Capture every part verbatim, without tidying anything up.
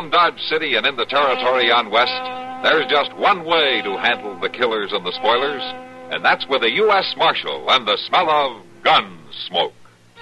Around Dodge City and in the territory on West, there's just one way to handle the killers and the spoilers, and that's with a U S Marshal and the smell of gun smoke.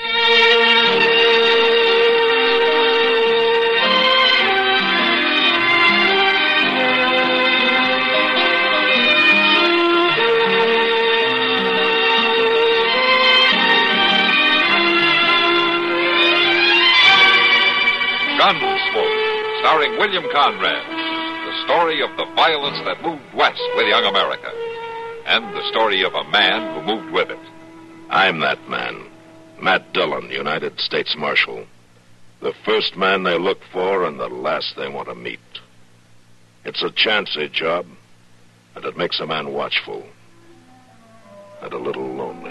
Gunsmoke, starring William Conrad, the story of the violence that moved west with young America, and the story of a man who moved with it. I'm that man, Matt Dillon, United States Marshal. The first man they look for and the last they want to meet. It's a chancy job, and it makes a man watchful and a little lonely.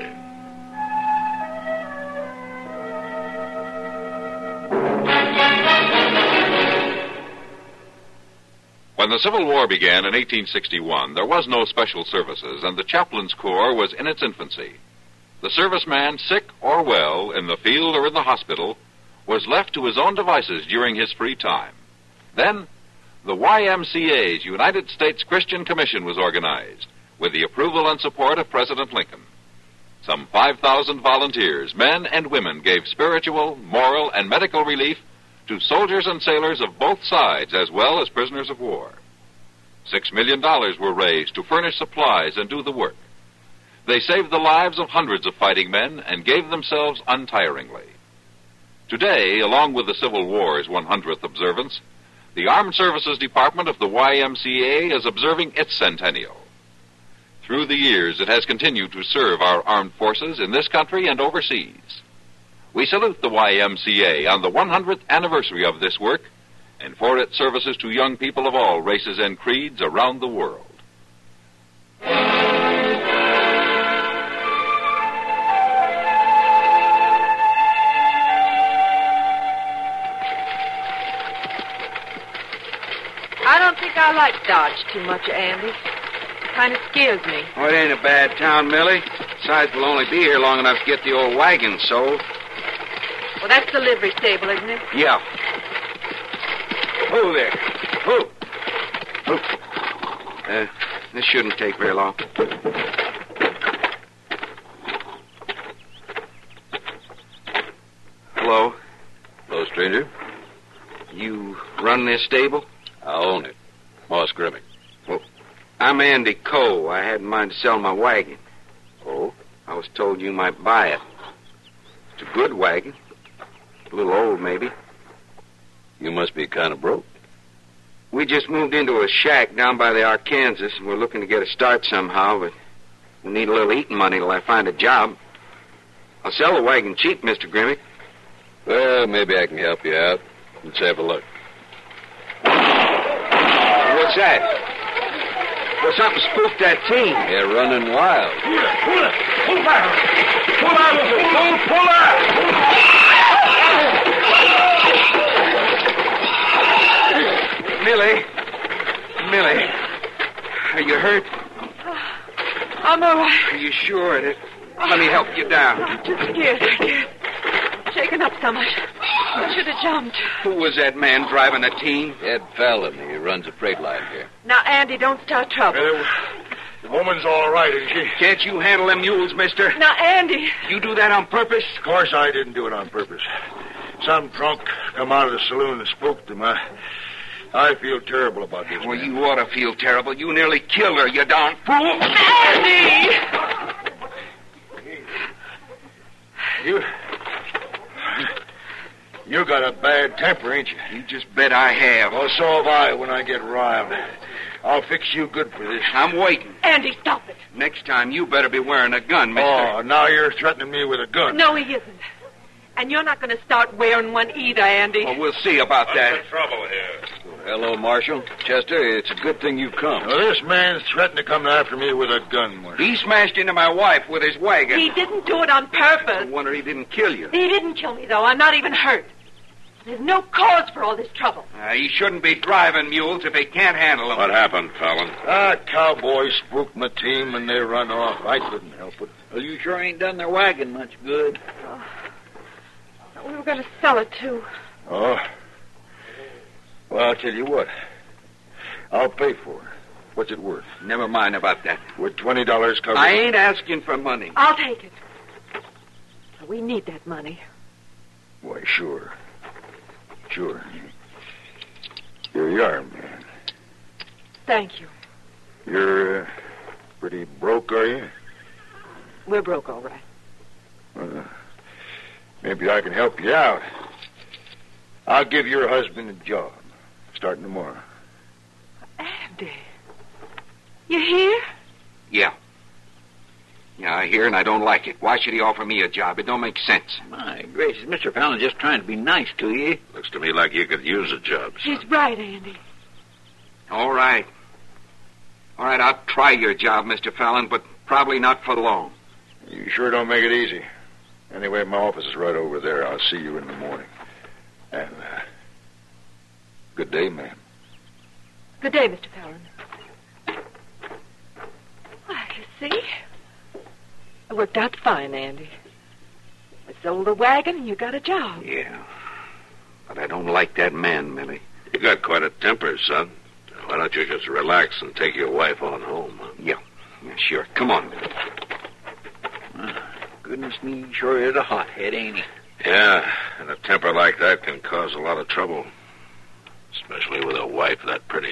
When the Civil War began in eighteen sixty-one, there was no special services, and the Chaplains Corps was in its infancy. The serviceman, sick or well, in the field or in the hospital, was left to his own devices during his free time. Then, the Y M C A's United States Christian Commission was organized, with the approval and support of President Lincoln. Some five thousand volunteers, men and women, gave spiritual, moral, and medical relief to soldiers and sailors of both sides, as well as prisoners of war. Six million dollars were raised to furnish supplies and do the work. They saved the lives of hundreds of fighting men and gave themselves untiringly. Today, along with the Civil War's one hundredth observance, the Armed Services Department of the Y M C A is observing its centennial. Through the years, it has continued to serve our armed forces in this country and overseas. We salute the Y M C A on the one hundredth anniversary of this work and for its services to young people of all races and creeds around the world. I don't think I like Dodge too much, Andy. It kind of scares me. Oh, it ain't a bad town, Millie. Besides, we'll only be here long enough to get the old wagon sold. Well, that's the livery stable, isn't it? Yeah. Oh, there. Oh. Oh. Uh, this shouldn't take very long. Hello. Hello, stranger. You run this stable? I own it. Moss Grimmick. Well, I'm Andy Coe. I had in mind to sell my wagon. Oh? I was told you might buy it. It's a good wagon. A little old, maybe. You must be kind of broke. We just moved into a shack down by the Arkansas, and we're looking to get a start somehow, but we need a little eating money till I find a job. I'll sell the wagon cheap, Mister Grimmick. Well, maybe I can help you out. Let's have a look. What's that? Well, something spooked that team. They're running wild. Pull it, pull it, pull back. Pull out, pull, pull out. Millie. Millie. Are you hurt? I'm all right. Are you sure? It, let me help you down. I'm too scared, I guess. Shaken up so much. I should have jumped. Who was that man driving the team? Ed Fallon. He runs a freight line here. Now, Andy, don't start trouble. Uh, the woman's all right, isn't she? Can't you handle them mules, mister? Now, Andy. You do that on purpose? Of course I didn't do it on purpose. Some drunk come out of the saloon and spooked him. I, I feel terrible about this. Well, man. you ought to feel terrible. You nearly killed her, you darn fool. Andy! You... You got a bad temper, ain't you? You just bet I have. Well, so have I when I get riled. I'll fix you good for this. I'm waiting. Andy, stop it. Next time, you better be wearing a gun, mister. Oh, now you're threatening me with a gun. No, he isn't. And you're not going to start wearing one either, Andy. Well, we'll see about that. What's the trouble here? Hello, Marshal. Chester, it's a good thing you've come. Well, this man's threatening to come after me with a gun, Marshal. He smashed into my wife with his wagon. He didn't do it on purpose. No wonder he didn't kill you. He didn't kill me, though. I'm not even hurt. There's no cause for all this trouble. Uh, he shouldn't be driving mules if he can't handle them. What happened, Fallon? That cowboy spooked my team and they run off. I couldn't help it. Well, you sure ain't done their wagon much good. Oh, we were going to sell it, too. Oh. Well, Well, I'll tell you what. I'll pay for it. What's it worth? Never mind about that. Would twenty dollars cover I it? ain't asking for money. I'll take it. We need that money. Why, sure. Sure. Here you are, man. Thank you. You're uh, pretty broke, are you? We're broke, all right. Well, maybe I can help you out. I'll give your husband a job, starting tomorrow. Andy. You here? Yeah. Yeah, I hear and I don't like it. Why should he offer me a job? It don't make sense. My gracious, Mister Fallon's just trying to be nice to you. Looks to me like you could use a job, son. He's right, Andy. All right. All right, I'll try your job, Mister Fallon, but probably not for long. You sure don't make it easy. Anyway, my office is right over there. I'll see you in the morning. And, uh, good day, ma'am. Good day, Mister Fallon. Why, you see? It worked out fine, Andy. I sold the wagon and you got a job. Yeah. But I don't like that man, Millie. You got quite a temper, son. Why don't you just relax and take your wife on home? Huh? Yeah. Yeah, sure. Come on, Millie. Oh, goodness me, he sure is a hothead, ain't he? Yeah, and a temper like that can cause a lot of trouble. Especially with a wife that pretty.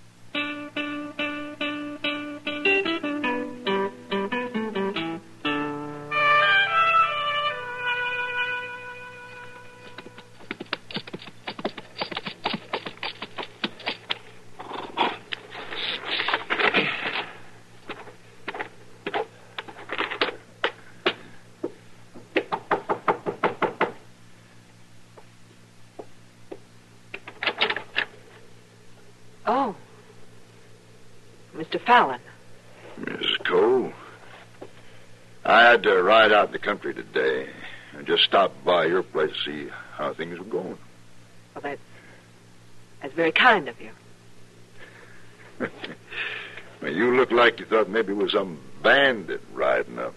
Oh. Mister Fallon. Missus Cole, I had to ride out in the country today and just stop by your place to see how things were going. Well, that's, that's very kind of you. Well, you look like you thought maybe it was some bandit riding up.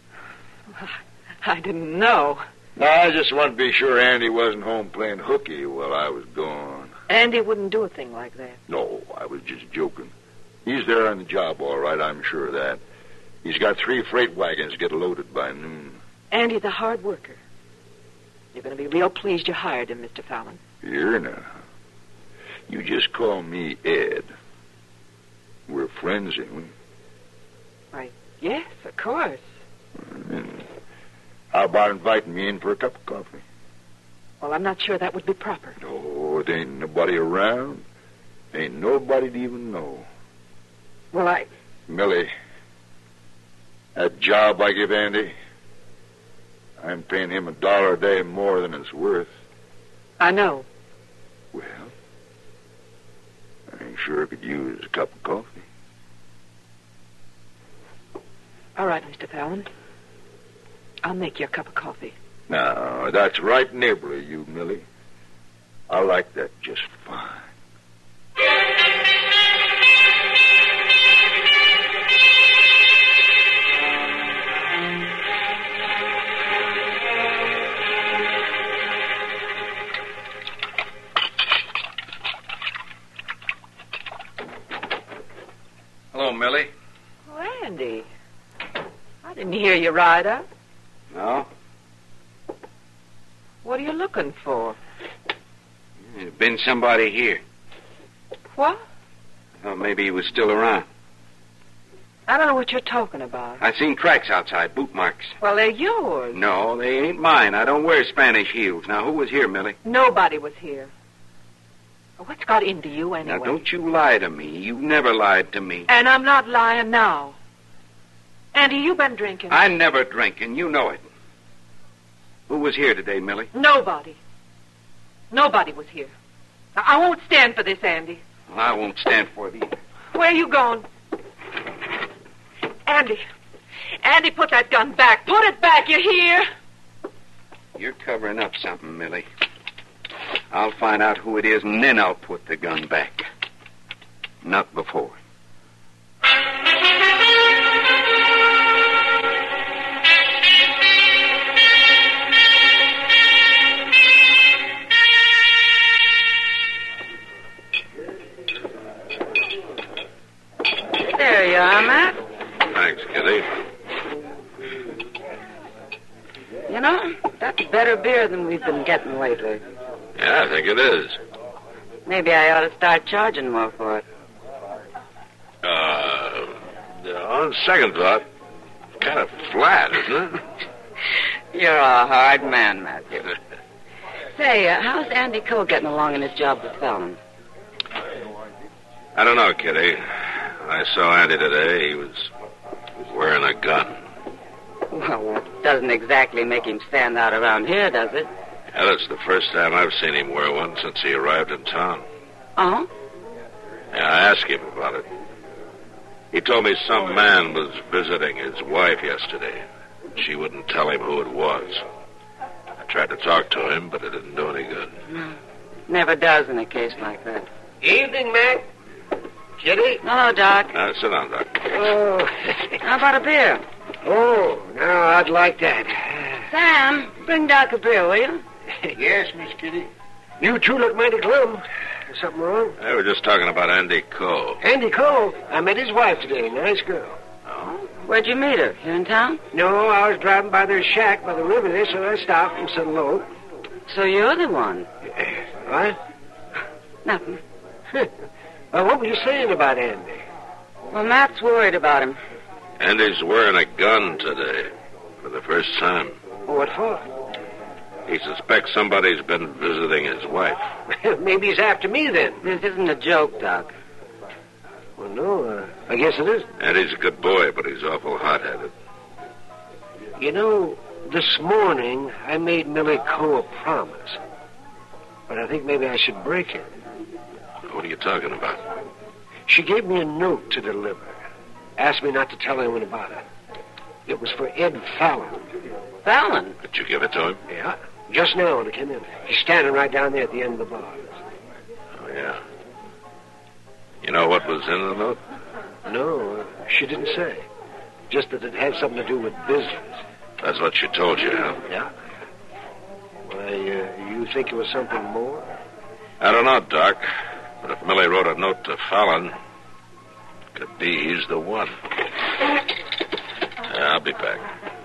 I didn't know. No, I just wanted to be sure Andy wasn't home playing hooky while I was gone. Andy wouldn't do a thing like that. No, I was just joking. He's there on the job, all right, I'm sure of that. He's got three freight wagons to get loaded by noon. Andy's a hard worker. You're going to be real pleased you hired him, Mister Fallon. Here now. You just call me Ed. We're friends, ain't we? Why, yes, of course. And how about inviting me in for a cup of coffee? Well, I'm not sure that would be proper. No, there ain't nobody around. Ain't nobody to even know. Well, I... Millie, that job I give Andy, I'm paying him a dollar a day more than it's worth. I know. Well, I ain't sure I could use a cup of coffee. All right, Mister Fallon. I'll make you a cup of coffee. Now, that's right neighborly, you, Millie. I like that just fine. Hello, Millie. Oh, Andy. I didn't hear you ride up. No? What are you looking for? There's been somebody here. What? Oh, maybe he was still around. I don't know what you're talking about. I seen tracks outside, boot marks. Well, they're yours. No, they ain't mine. I don't wear Spanish heels. Now, who was here, Millie? Nobody was here. What's got into you anyway? Now, don't you lie to me. You've never lied to me. And I'm not lying now. Andy, you been drinking. I never drink, and you know it. Who was here today, Millie? Nobody. Nobody was here. Now, I won't stand for this, Andy. Well, I won't stand for it either. Where are you going? Andy. Andy, put that gun back. Put it back, you hear? You're covering up something, Millie. I'll find out who it is, and then I'll put the gun back. Not before. There you are, Matt. Thanks, Kitty. You know, that's better beer than we've been getting lately. Yeah, I think it is. Maybe I ought to start charging more for it. Uh, on second thought, kind of flat, isn't it? You're a hard man, Matthew. Say, uh, how's Andy Cole getting along in his job with Fallon? I don't know, Kitty. I saw Andy today. He was wearing a gun. Well, that doesn't exactly make him stand out around here, does it? Yeah, that's the first time I've seen him wear one since he arrived in town. Oh? Yeah, I asked him about it. He told me some man was visiting his wife yesterday. She wouldn't tell him who it was. I tried to talk to him, but it didn't do any good. No. Never does in a case like that. Evening, Mac. Kitty? Hello, Doc. Uh, sit down, Doc. Oh. How about a beer? Oh, now I'd like that. Sam, bring Doc a beer, will you? Yes, Miss Kitty. You two look mighty glum. Is something wrong? They were just talking about Andy Cole. Andy Cole? I met his wife today. Nice girl. Oh? Where'd you meet her? Here in town? No, I was driving by their shack by the river there, so I stopped and said hello. So you're the one? What? Nothing. Well, what were you saying about Andy? Well, Matt's worried about him. Andy's wearing a gun today for the first time. What for? He suspects somebody's been visiting his wife. Maybe he's after me then. This isn't a joke, Doc. Well, no, uh, I guess it is. Andy's a good boy, but he's awful hot-headed. You know, this morning I made Millie Coe a promise. But I think maybe I should break it. What are you talking about? She gave me a note to deliver. Asked me not to tell anyone about it. It was for Ed Fallon. Fallon? Did you give it to him? Yeah, just now when I came in. He's standing right down there at the end of the bar. Oh, yeah. You know what was in the note? No, uh, she didn't say. Just that it had something to do with business. That's what she told you, huh? Yeah. Why, uh, you think it was something more? I don't know, Doc. But if Millie wrote a note to Fallon, it could be he's the one. Yeah, I'll be back.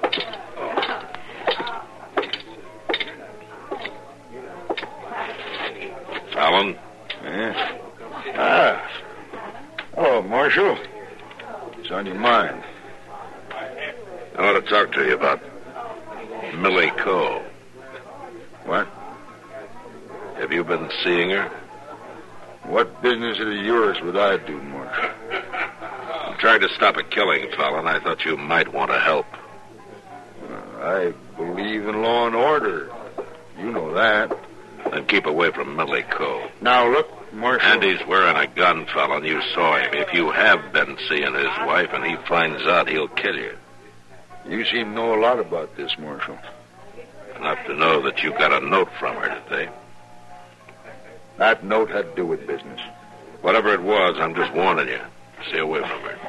Fallon? Yeah? Ah. Hello, Marshal. What's on your mind? I want to talk to you about Millie Coe. What? Have you been seeing her? What business is yours would I do, Marshal? I'm trying to stop a killing, Fallon. I thought you might want to help. Uh, I believe in law and order. You know that. Then keep away from Millie Coe. Now, look, Marshal. Andy's wearing a gun, Fallon. You saw him. If you have been seeing his wife and he finds out, he'll kill you. You seem to know a lot about this, Marshal. Enough to know that you got a note from her today. That note had to do with business. Whatever it was, I'm just warning you. Stay away from her.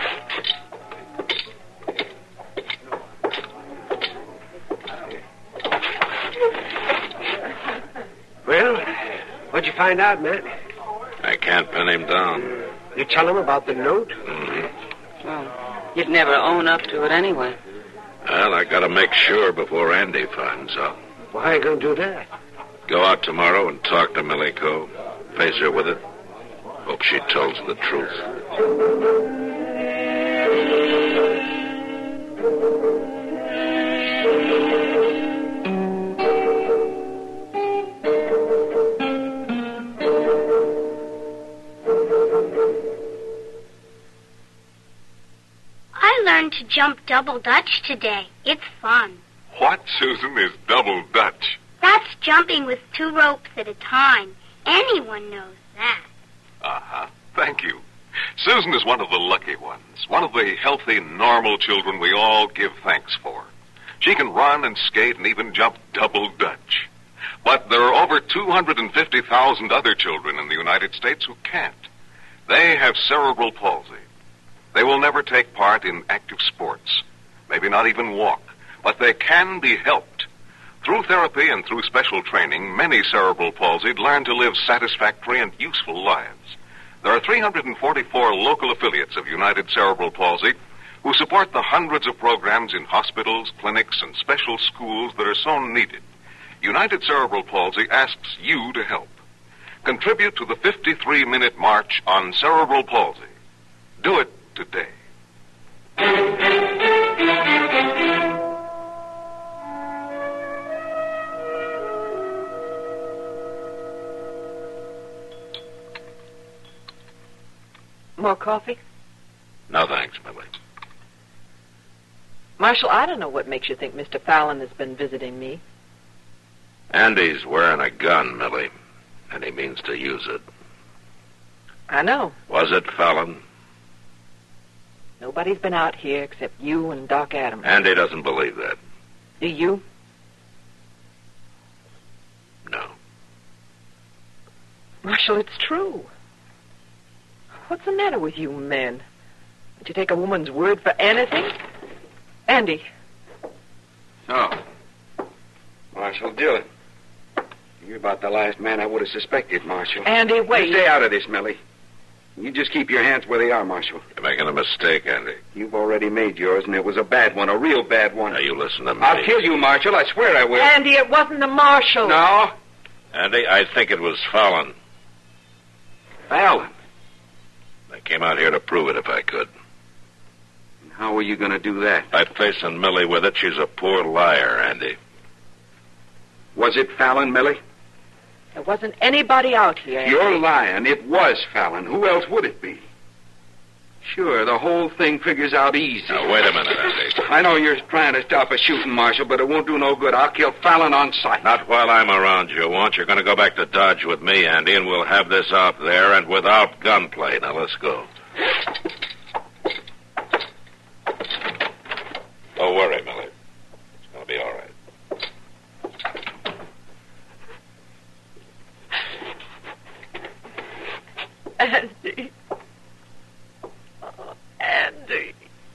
Well, what'd you find out, Matt? I can't pin him down. You tell him about the note? Mm-hmm. Well, you'd never own up to it anyway. Well, I gotta make sure before Andy finds out. Well, how are you going to do that? Go out tomorrow and talk to Millie Coe. Face her with it. Hope she tells the truth. I learned to jump double Dutch today. It's fun. What, Susan, is double Dutch? That's jumping with two ropes at a time. Anyone knows that. Uh-huh. Thank you. Susan is one of the lucky ones, one of the healthy, normal children we all give thanks for. She can run and skate and even jump double Dutch. But there are over two hundred fifty thousand other children in the United States who can't. They have cerebral palsy. They will never take part in active sports, maybe not even walk, but they can be helped. Through therapy and through special training, many cerebral palsied learn to live satisfactory and useful lives. There are three hundred forty-four local affiliates of United Cerebral Palsy who support the hundreds of programs in hospitals, clinics, and special schools that are so needed. United Cerebral Palsy asks you to help. Contribute to the fifty-three minute March on Cerebral Palsy. Do it today. More coffee? No, thanks, Millie. Marshal, I don't know what makes you think Mister Fallon has been visiting me. Andy's wearing a gun, Millie, and he means to use it. I know. Was it Fallon? Nobody's been out here except you and Doc Adams. Andy doesn't believe that. Do you? No. Marshal, it's true. What's the matter with you men? Don't you take a woman's word for anything? Andy. Oh. Marshal Dillon. You're about the last man I would have suspected, Marshal. Andy, wait. You stay out of this, Millie. You just keep your hands where they are, Marshal. You're making a mistake, Andy. You've already made yours, and it was a bad one, a real bad one. Now, you listen to me. I'll kill you, Marshal. I swear I will. Andy, it wasn't the Marshal. No? Andy, I think it was Fallon. Fallon? I came out here to prove it if I could. How are you going to do that? By facing Millie with it, she's a poor liar, Andy. Was it Fallon, Millie? There wasn't anybody out here, Andy. You're lying. It was Fallon. Who else would it be? Sure, the whole thing figures out easy. Now, wait a minute, Andy. I know you're trying to stop a shooting, Marshal, but it won't do no good. I'll kill Fallon on sight. Not while I'm around, you won't. You're going to go back to Dodge with me, Andy, and we'll have this out there and without gunplay. Now, let's go. Don't worry, Millie. It's going to be all right. Andy. Oh, Andy.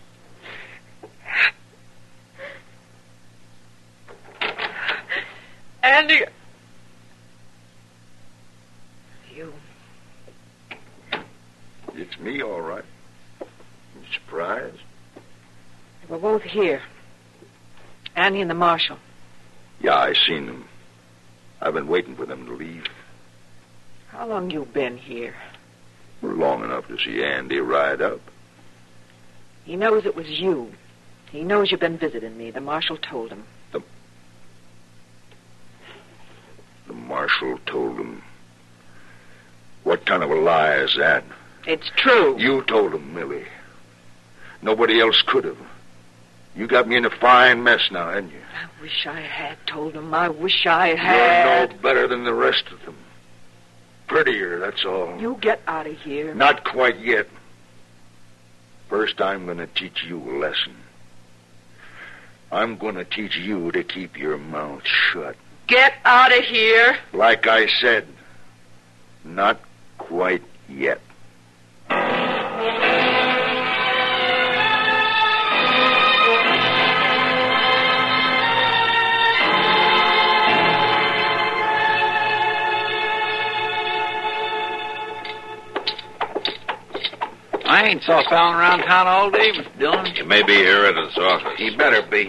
Andy. You. It's me, all right. You surprised? They were both here. Andy and the Marshal. Yeah, I seen them. I've been waiting for them to leave. How long you been here? Long enough to see Andy ride up. He knows it was you. He knows you've been visiting me. The Marshal told him. The, the Marshal told him. What kind of a lie is that? It's true. You told him, Millie. Nobody else could have. You got me in a fine mess now, hadn't you? I wish I had told him. I wish I had. You're no better than the rest of them. Prettier, that's all. You get out of here. Not quite yet. First, I'm going to teach you a lesson. I'm going to teach you to keep your mouth shut. Get out of here. Like I said, not quite yet. I ain't saw Fallon around town all day, Mister Dillon. He may be here at his office. He better be.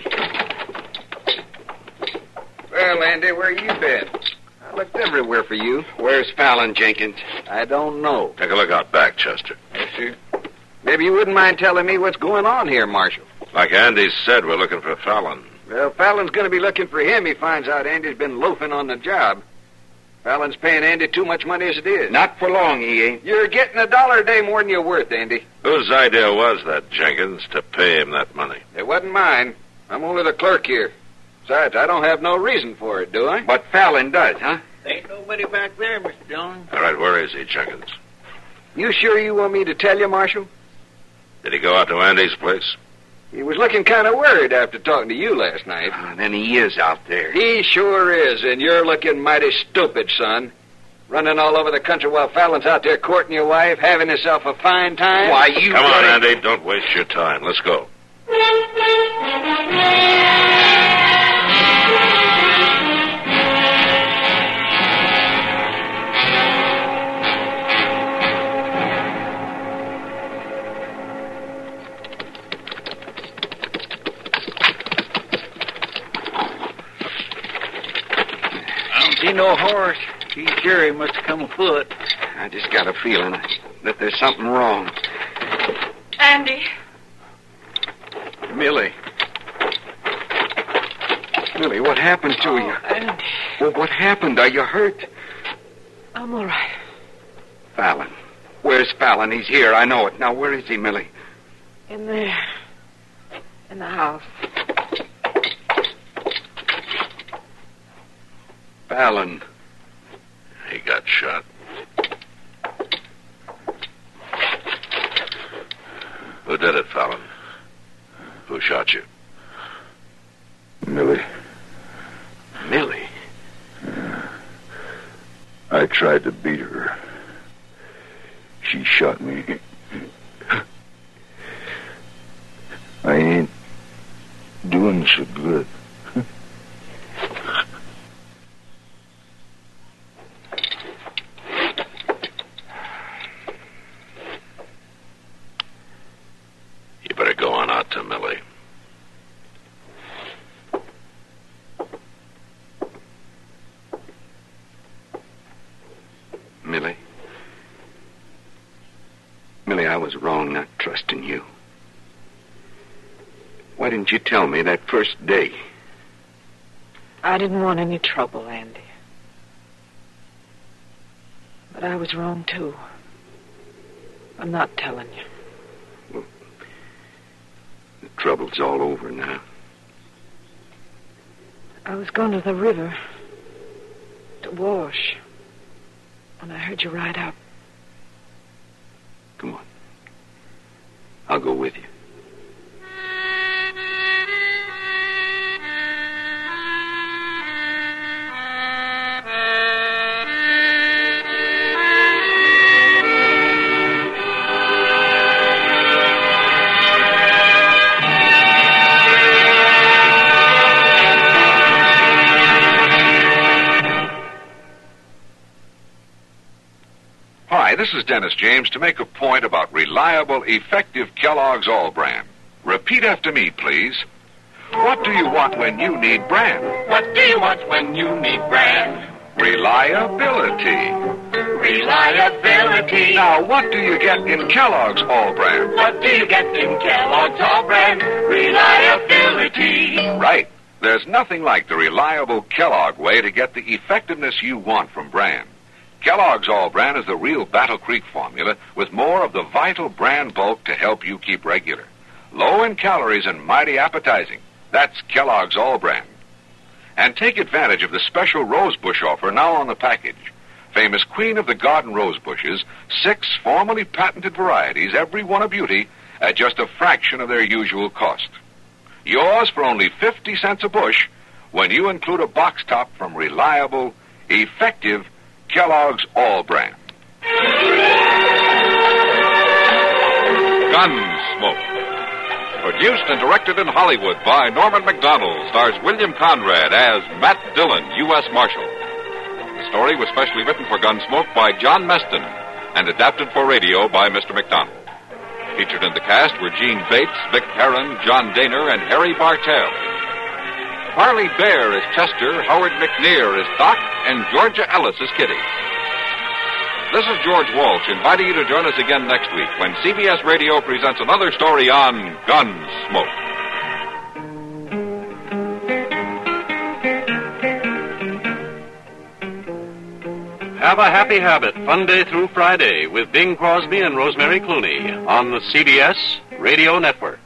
Well, Andy, where you been? I looked everywhere for you. Where's Fallon, Jenkins? I don't know. Take a look out back, Chester. Yes, sir. Maybe you wouldn't mind telling me what's going on here, Marshal. Like Andy said, we're looking for Fallon. Well, Fallon's going to be looking for him. He finds out Andy's been loafing on the job. Fallon's paying Andy too much money as it is. Not for long, he ain't. You're getting a dollar a day more than you're worth, Andy. Whose idea was that, Jenkins, to pay him that money? It wasn't mine. I'm only the clerk here. Besides, I don't have no reason for it, do I? But Fallon does, huh? Ain't nobody back there, Mister Dillon. All right, where is he, Jenkins? You sure you want me to tell you, Marshal? Did he go out to Andy's place? He was looking kind of worried after talking to you last night. Oh, then he is out there. He sure is, and you're looking mighty stupid, son. Running all over the country while Fallon's out there courting your wife, having himself a fine time. Why, you... Come on, Andy, don't waste your time. Let's go. Ain't no horse. He's sure he must have come afoot. I just got a feeling that there's something wrong. Andy. Millie. Millie, what happened to Oh, you? Andy. Well, what happened? Are you hurt? I'm all right. Fallon. Where's Fallon? He's here. I know it. Now, where is he, Millie? In there. In the house. Fallon. He got shot. Who did it, Fallon? Who shot you? Millie. Millie? I tried to beat her. She shot me. I ain't doing so good. You better go on out to Millie. Millie? Millie, I was wrong not trusting you. Why didn't you tell me that first day? I didn't want any trouble, Andy. But I was wrong, too. I'm not telling you. Well, the trouble's all over now. I was going to the river to wash when I heard you ride up. Come on. I'll go with you. Hi, this is Dennis James to make a point about reliable, effective Kellogg's All Brand. Repeat after me, please. What do you want when you need brand? What do you want when you need brand? Reliability. Reliability. Now, what do you get in Kellogg's All Brand? What do you get in Kellogg's All Brand? Reliability. Right. There's nothing like the reliable Kellogg way to get the effectiveness you want from brand. Kellogg's All Brand is the real Battle Creek formula with more of the vital brand bulk to help you keep regular. Low in calories and mighty appetizing. That's Kellogg's All Brand. And take advantage of the special rosebush offer now on the package. Famous Queen of the Garden rosebushes, six formally patented varieties, every one a beauty, at just a fraction of their usual cost. Yours for only fifty cents a bush when you include a box top from reliable, effective Kellogg's All Brand. Gunsmoke. Produced and directed in Hollywood by Norman Macdonald, stars William Conrad as Matt Dillon, U S Marshal. The story was specially written for Gunsmoke by John Meston and adapted for radio by Mister Macdonald. Featured in the cast were Gene Bates, Vic Perrin, John Daner, and Harry Bartell. Parley Bear is Chester, Howard McNear is Doc, and Georgia Ellis is Kitty. This is George Walsh inviting you to join us again next week when C B S Radio presents another story on Gunsmoke. Have a Happy Habit, Fun Day through Friday with Bing Crosby and Rosemary Clooney on the C B S Radio Network.